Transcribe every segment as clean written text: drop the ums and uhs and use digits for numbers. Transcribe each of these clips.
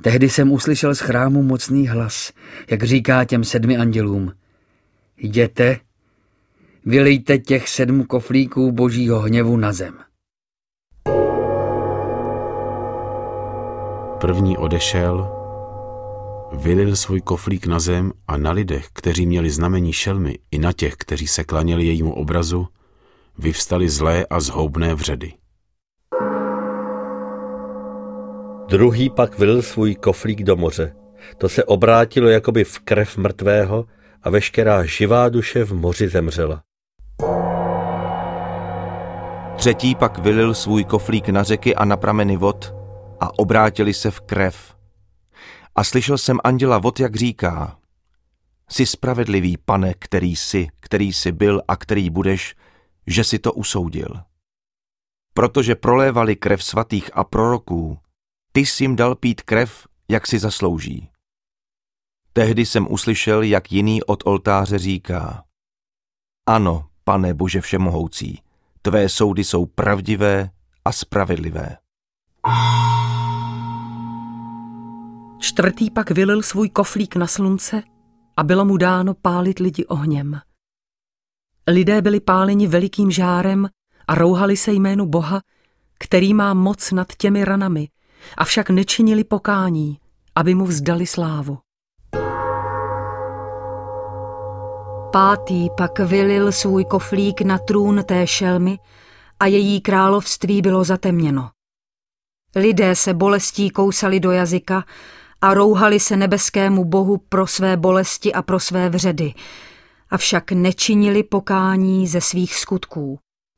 Tehdy jsem uslyšel z chrámu mocný hlas, jak říká těm 7 andělům: Jděte, vylejte těch 7 koflíků božího hněvu na zem. První odešel, vylil svůj koflík na zem a na lidech, kteří měli znamení šelmy, i na těch, kteří se klaněli jejímu obrazu, vyvstaly zlé a zhoubné vředy. Druhý pak vylil svůj koflík do moře. To se obrátilo jakoby v krev mrtvého a veškerá živá duše v moři zemřela. Třetí pak vylil svůj koflík na řeky a na prameny vod a obrátili se v krev. A slyšel jsem anděla vod, jak říká: Jsi spravedlivý, Pane, který jsi byl a který budeš, že si to usoudil. Protože prolévali krev svatých a proroků, ty jsi jim dal pít krev, jak si zaslouží. Tehdy jsem uslyšel, jak jiný od oltáře říká: Ano, Pane Bože všemohoucí, tvé soudy jsou pravdivé a spravedlivé. Čtvrtý pak vylil svůj koflík na slunce a bylo mu dáno pálit lidi ohněm. Lidé byli páleni velikým žárem a rouhali se jménu Boha, který má moc nad těmi ranami, avšak nečinili pokání, aby mu vzdali slávu. Pátý pak vylil svůj koflík na trůn té šelmy a její království bylo zatemněno. Lidé se bolestí kousali do jazyka a rouhali se nebeskému Bohu pro své bolesti a pro své vředy, avšak nečinili pokání ze svých skutků.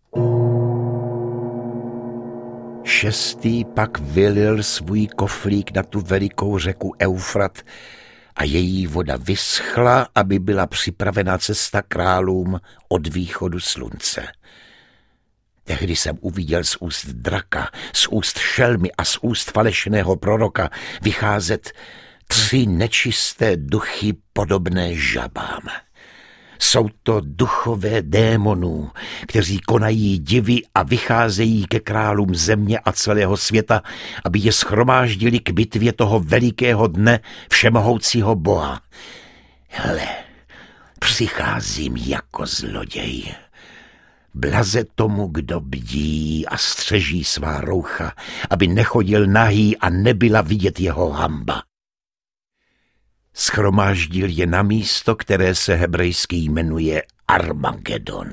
Šestý pak vylil svůj koflík na tu velikou řeku Eufrat a její voda vyschla, aby byla připravena cesta králům od východu slunce. Tehdy jsem uviděl z úst draka, z úst šelmy a z úst falešného proroka vycházet 3 nečisté duchy podobné žabám. Jsou to duchové démonů, kteří konají divy a vycházejí ke králům země a celého světa, aby je shromáždili k bitvě toho velikého dne všemohoucího Boha. Hele, přicházím jako zloděj. Blaze tomu, kdo bdí a střeží svá roucha, aby nechodil nahý a nebyla vidět jeho hanba. Shromáždil je na místo, které se hebrejsky jmenuje Armagedon.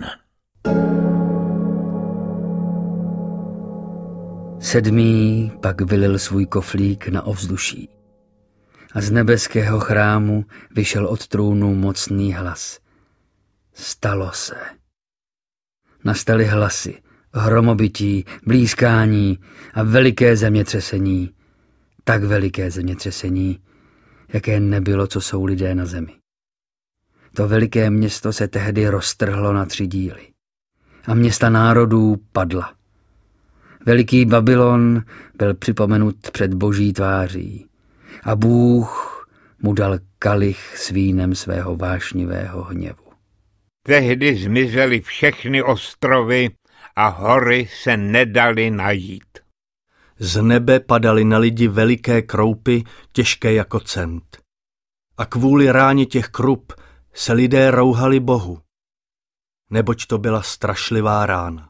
7. pak vylil svůj koflík na ovzduší. A z nebeského chrámu vyšel od trůnu mocný hlas. Stalo se. Nastaly hlasy, hromobití, blízkání a veliké zemětřesení. Tak veliké zemětřesení, jaké nebylo, co jsou lidé na zemi. To veliké město se tehdy roztrhlo na 3 díly. A města národů padla. Veliký Babylon byl připomenut před boží tváří. A Bůh mu dal kalich s vínem svého vášnivého hněvu. Tehdy zmizely všechny ostrovy a hory se nedaly najít. Z nebe padaly na lidi veliké kroupy, těžké jako cent. A kvůli ráně těch krup se lidé rouhali Bohu, neboť to byla strašlivá rána.